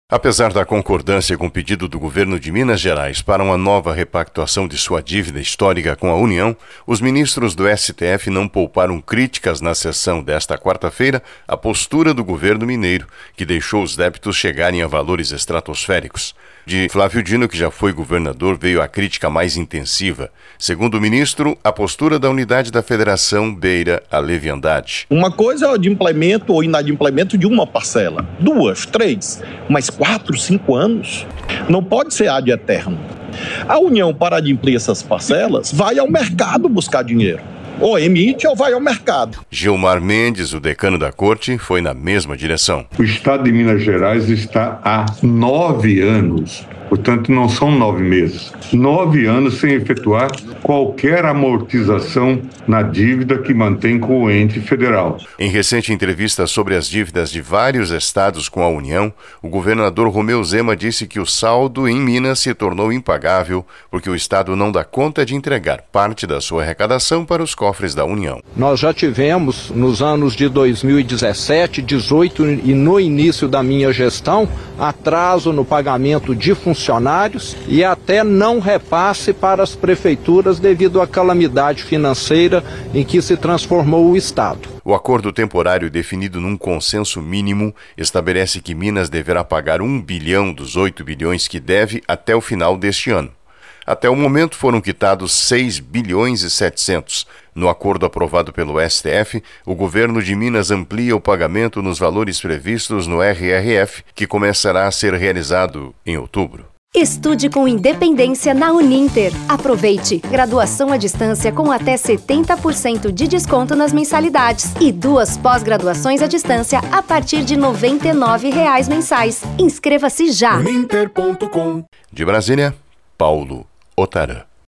Apesar da concordância com o pedido do governo de Minas Gerais para uma nova repactuação de sua dívida histórica com a União, os ministros do STF não pouparam críticas na sessão desta quarta-feira à postura do governo mineiro, que deixou os débitos chegarem a valores estratosféricos. De Flávio Dino, que já foi governador, veio a crítica mais intensiva. Segundo o ministro, a postura da unidade da federação beira a leviandade. Uma coisa é o adimplemento ou inadimplemento de uma parcela, 2, 3, mas 4, 5 anos. Não pode ser ad eterno. A União, para adimplir essas parcelas, vai ao mercado buscar dinheiro. Ou emite ou vai ao mercado. Gilmar Mendes, o decano da corte, foi na mesma direção. O estado de Minas Gerais está há 9 anos, portanto não são 9 meses, 9 anos sem efetuar qualquer amortização na dívida que mantém com o ente federal. Em recente entrevista sobre as dívidas de vários estados com a União, o governador Romeu Zema disse que o saldo em Minas se tornou impagável porque o estado não dá conta de entregar parte da sua arrecadação para os cofres da União. Nós já tivemos, nos anos de 2017, 2018 e no início da minha gestão, atraso no pagamento de funcionários e até não repasse para as prefeituras devido à calamidade financeira em que se transformou o Estado. O acordo temporário, definido num consenso mínimo, estabelece que Minas deverá pagar 1 bilhão dos 8 bilhões que deve até o final deste ano. Até o momento foram quitados 6 bilhões e 700. No acordo aprovado pelo STF, o governo de Minas amplia o pagamento nos valores previstos no RRF, que começará a ser realizado em outubro. Estude com independência na Uninter. Aproveite! Graduação à distância com até 70% de desconto nas mensalidades e 2 pós-graduações à distância a partir de R$ 99,00 mensais. Inscreva-se já! Uninter.com. De Brasília, Paulo Otarã.